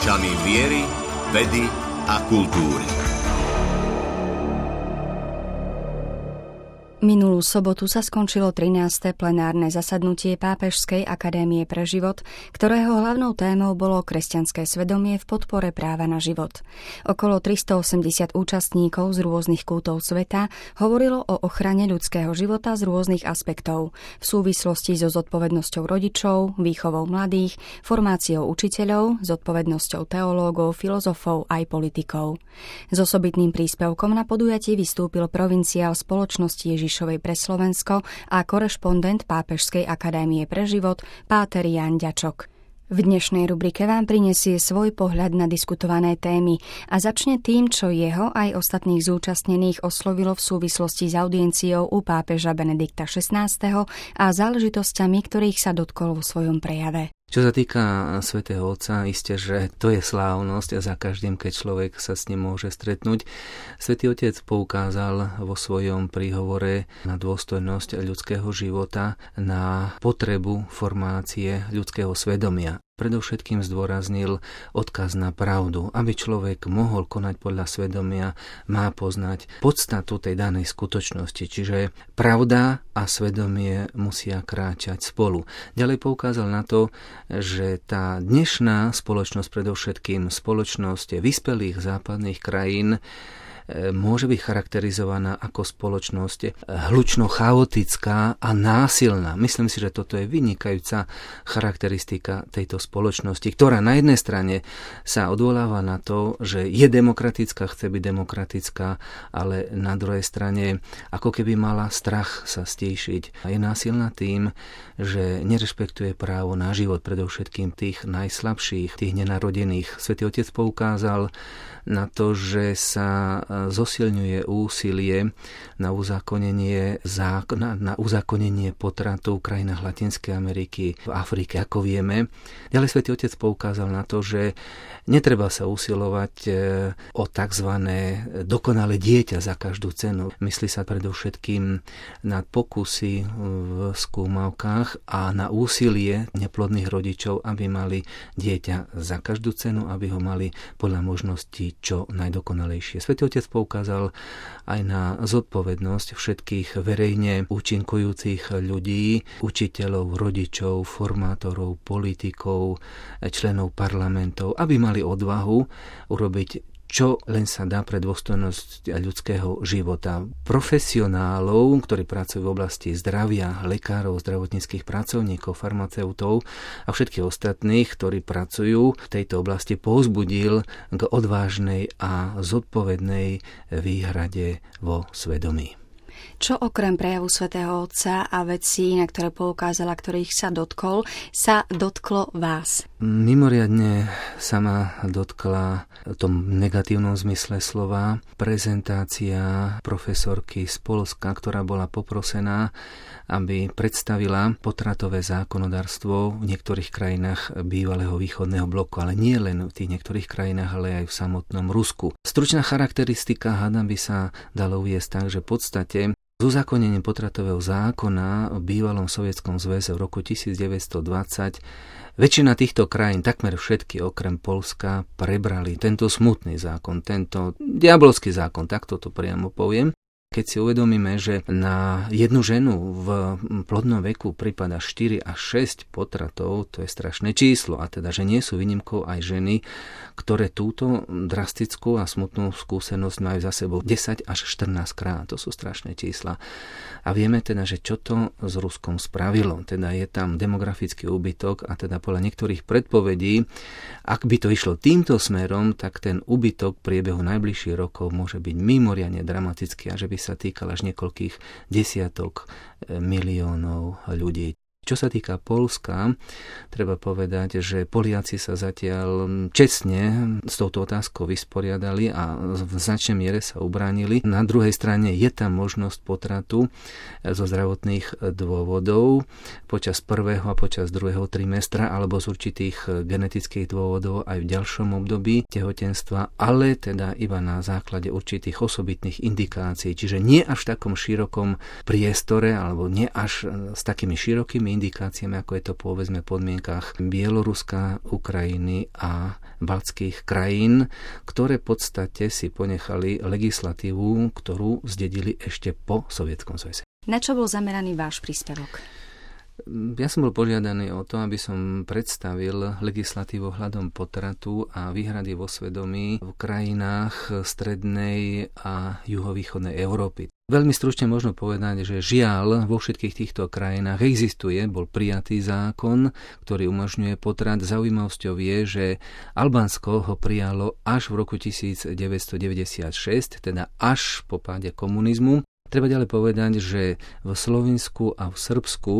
očami viery, vedy a kultúry. Minulú sobotu sa skončilo 13. plenárne zasadnutie Pápežskej akadémie pre život, ktorého hlavnou témou bolo kresťanské svedomie v podpore práva na život. Okolo 380 účastníkov z rôznych kútov sveta hovorilo o ochrane ľudského života z rôznych aspektov v súvislosti so zodpovednosťou rodičov, výchovou mladých, formáciou učiteľov, zodpovednosťou teológov, filozofov aj politikov. S osobitným príspevkom na podujatí vystúpil provinciál spoločnosti Ježišovej pre Slovensko a korešpondent Pápežskej akadémie pre život páter Ján Ďačok. V dnešnej rubrike vám prinesie svoj pohľad na diskutované témy a začne tým, čo jeho aj ostatných zúčastnených oslovilo v súvislosti s audienciou u pápeža Benedikta XVI. A záležitosťami, ktorých sa dotkol vo svojom prejave. Čo sa týka svätého Otca, isté, že to je slávnosť a za každým, keď človek sa s ním môže stretnúť. Svätý Otec poukázal vo svojom príhovore na dôstojnosť ľudského života, na potrebu formácie ľudského svedomia. Predovšetkým zdôraznil odkaz na pravdu. Aby človek mohol konať podľa svedomia, má poznať podstatu tej danej skutočnosti. Čiže pravda a svedomie musia kráčať spolu. Ďalej poukázal na to, že tá dnešná spoločnosť, predovšetkým spoločnosť vyspelých západných krajín, môže byť charakterizovaná ako spoločnosť hlučno chaotická a násilná. Myslím si, že toto je vynikajúca charakteristika tejto spoločnosti, ktorá na jednej strane sa odvoláva na to, že je demokratická, chce byť demokratická, ale na druhej strane ako keby mala strach sa stíšiť. A je násilná tým, že nerešpektuje právo na život, predovšetkým tých najslabších, tých nenarodených. Svätý Otec poukázal na to, že sa zosilňuje úsilie na uzákonenie potratu v krajinách Latinskej Ameriky, v Afrike, ako vieme. Ďalej Svätý Otec poukázal na to, že netreba sa usilovať o tzv. Dokonalé dieťa za každú cenu. Myslí sa predovšetkým na pokusy v skúmavkách a na úsilie neplodných rodičov, aby mali dieťa za každú cenu, aby ho mali podľa možností čo najdokonalejšie. Svätý Otec poukázal aj na zodpovednosť všetkých verejne účinkujúcich ľudí, učiteľov, rodičov, formátorov, politikov, členov parlamentov, aby mali odvahu urobiť čo len sa dá pre dôstojnosť ľudského života. Profesionálov, ktorí pracujú v oblasti zdravia, lekárov, zdravotníckych pracovníkov, farmaceutov a všetkých ostatných, ktorí pracujú v tejto oblasti, povzbudil k odvážnej a zodpovednej výhrade vo svedomí. Čo okrem prejavu svätého Otca a vecí, na ktoré poukázala, ktorých sa dotklo vás? Mimoriadne sa ma dotkla v tom negatívnom zmysle slova prezentácia profesorky z Poľska, ktorá bola poprosená, aby predstavila potratové zákonodárstvo v niektorých krajinách bývalého východného bloku, ale nie len v tých niektorých krajinách, ale aj v samotnom Rusku. Stručná charakteristika hádam by sa dalo uviesť tak, že v podstate s uzákonením potratového zákona v bývalom Sovietskom zväze v roku 1920 väčšina týchto krajín, takmer všetky okrem Poľska, prebrali tento smutný zákon, tento diabolský zákon, takto to priamo poviem. Keď si uvedomíme, že na jednu ženu v plodnom veku prípada 4 až 6 potratov, to je strašné číslo. A teda, že nie sú výnimkou aj ženy, ktoré túto drastickú a smutnú skúsenosť majú za sebou 10 až 14 krát. To sú strašné čísla. A vieme teda, že čo to s Ruskom spravilo. Teda je tam demografický úbytok a teda podľa niektorých predpovedí, ak by to išlo týmto smerom, tak ten úbytok v priebehu najbližších rokov môže byť mimoriadne dramatický a že by sa týkal až niekoľkých desiatok miliónov ľudí. Čo sa týka Poľska, treba povedať, že Poliaci sa zatiaľ čestne s touto otázkou vysporiadali a v značnej miere sa ubránili. Na druhej strane je tam možnosť potratu zo zdravotných dôvodov počas prvého a počas druhého trimestra alebo z určitých genetických dôvodov aj v ďalšom období tehotenstva, ale teda iba na základe určitých osobitných indikácií. Čiže nie až v takom širokom priestore alebo nie až s takými širokými indikáciami, ako je to povedzme v podmienkach Bieloruska, Ukrajiny a baltských krajín, ktoré v podstate si ponechali legislatívu, ktorú zdedili ešte po Sovietskom zväze. Na čo bol zameraný váš príspevok? Ja som bol požiadaný o to, aby som predstavil legislatívu ohľadom potratu a výhrady vo svedomí v krajinách strednej a juhovýchodnej Európy. Veľmi stručne možno povedať, že žiaľ vo všetkých týchto krajinách bol prijatý zákon, ktorý umožňuje potrat. Zaujímavosťou je, že Albánsko ho prijalo až v roku 1996, teda až po páde komunizmu. Treba ďalej povedať, že v Slovinsku a v Srbsku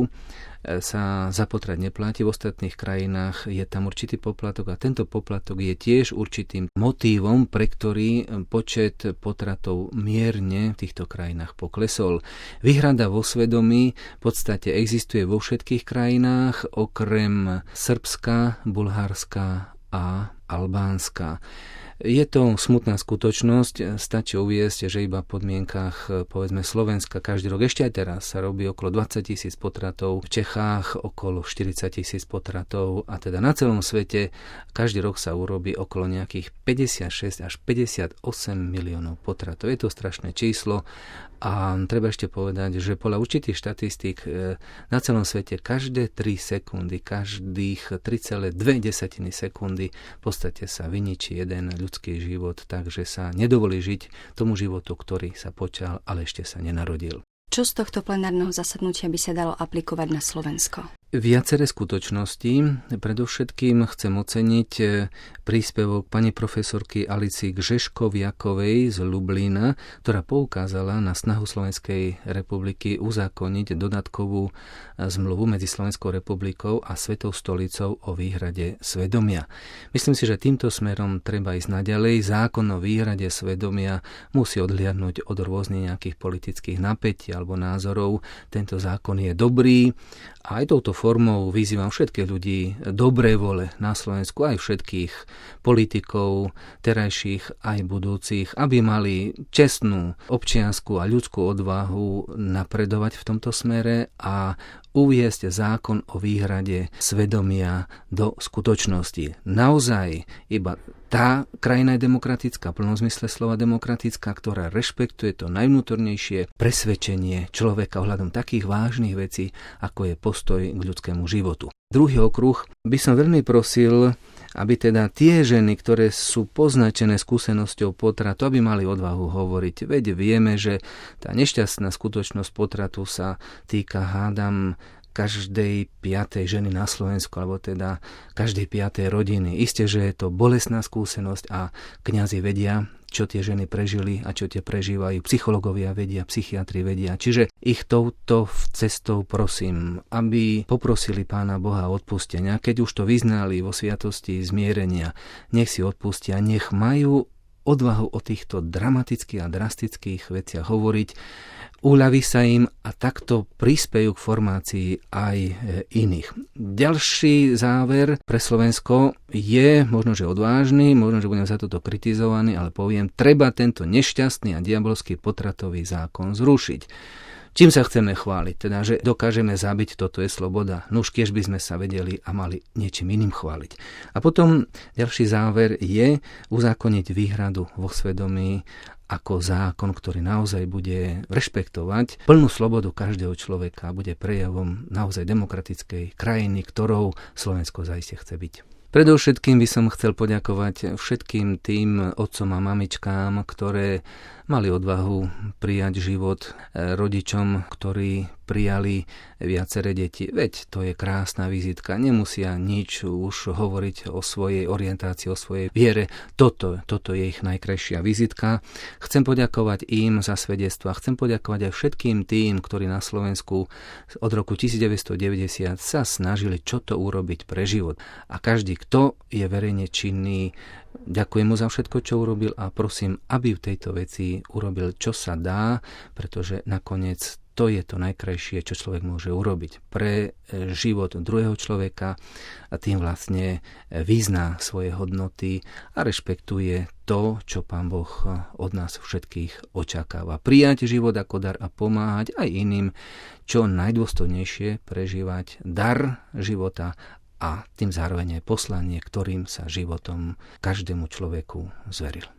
sa za potrat neplatí, v ostatných krajinách je tam určitý poplatok a tento poplatok je tiež určitým motívom, pre ktorý počet potratov mierne v týchto krajinách poklesol. Výhrada vo svedomí v podstate existuje vo všetkých krajinách, okrem Srbska, Bulharska a Albánska. Je to smutná skutočnosť, stačí uviesť, že iba v podmienkach povedzme Slovenska každý rok, ešte aj teraz sa robí okolo 20 000 potratov, v Čechách okolo 40 000 potratov a teda na celom svete každý rok sa urobí okolo nejakých 56 až 58 miliónov potratov. Je to strašné číslo a treba ešte povedať, že podľa určitých štatistík na celom svete každé 3 sekundy, každých 3,2 sekundy v podstate sa vyničí jeden ľudský život, takže sa nedovolí žiť tomu životu, ktorý sa počal, ale ešte sa nenarodil. Čo z tohto plenárneho zasadnutia by sa dalo aplikovať na Slovensko? Viaceré skutočnosti. Predovšetkým chcem oceniť príspevok pani profesorky Alici Gžeškoviakovej z Lublína, ktorá poukázala na snahu Slovenskej republiky uzákoniť dodatkovú zmluvu medzi Slovenskou republikou a Svetou stolicou o výhrade svedomia. Myslím si, že týmto smerom treba ísť naďalej. Zákon o výhrade svedomia musí odhliadnúť od rôznych nejakých politických napätí alebo názorov. Tento zákon je dobrý a aj touto formou vyzývam všetkých ľudí dobrej vole na Slovensku, aj všetkých politikov, terajších aj budúcich, aby mali čestnú občiansku a ľudskú odvahu napredovať v tomto smere a uviesť zákon o výhrade svedomia do skutočnosti. Naozaj iba tá krajina je demokratická, v plnom zmysle slova demokratická, ktorá rešpektuje to najvnútornejšie presvedčenie človeka ohľadom takých vážnych vecí, ako je postoj k ľudskému životu. Druhý okruh by som veľmi prosil, aby teda tie ženy, ktoré sú poznačené skúsenosťou potratu, aby mali odvahu hovoriť. Veď vieme, že tá nešťastná skutočnosť potratu sa týka, hádam, každej 5. ženy na Slovensku, alebo teda každej 5. rodiny. Isté, že je to bolestná skúsenosť a kňazi vedia, čo tie ženy prežili a čo tie prežívajú. Psychológovia vedia, psychiatri vedia. Čiže ich touto cestou prosím, aby poprosili Pána Boha o odpustenia. Keď už to vyznali vo sviatosti zmierenia, nech si odpustia, nech majú odvahu o týchto dramatických a drastických veciach hovoriť, uľaví sa im a takto prispejú k formácii aj iných. Ďalší záver pre Slovensko je možno, že odvážny, možno, že budem za toto kritizovaný, ale poviem, treba tento nešťastný a diabolský potratový zákon zrušiť. Čím sa chceme chváliť? Teda, že dokážeme zabiť, toto je sloboda. Nuž, kiež by sme sa vedeli a mali niečím iným chváliť. A potom ďalší záver je uzákoniť výhradu vo svedomí ako zákon, ktorý naozaj bude rešpektovať plnú slobodu každého človeka a bude prejavom naozaj demokratickej krajiny, ktorou Slovensko zaiste chce byť. Predovšetkým by som chcel poďakovať všetkým tým otcom a mamičkám, ktoré mali odvahu prijať život, rodičom, ktorí prijali viaceré deti. Veď to je krásna vizitka, nemusia nič už hovoriť o svojej orientácii, o svojej viere. Toto je ich najkrajšia vizitka. Chcem poďakovať im za svedectva, chcem poďakovať aj všetkým tým, ktorí na Slovensku od roku 1990 sa snažili čo to urobiť pre život. A každý, kto je verejne činný, ďakujem mu za všetko, čo urobil a prosím, aby v tejto veci urobil, čo sa dá, pretože nakoniec to je to najkrajšie, čo človek môže urobiť pre život druhého človeka a tým vlastne vyzná svoje hodnoty a rešpektuje to, čo Pán Boh od nás všetkých očakáva. Prijať život ako dar a pomáhať aj iným, čo najdôstojnejšie prežívať dar života a tým zároveň aj poslanie, ktorým sa životom každému človeku zveril.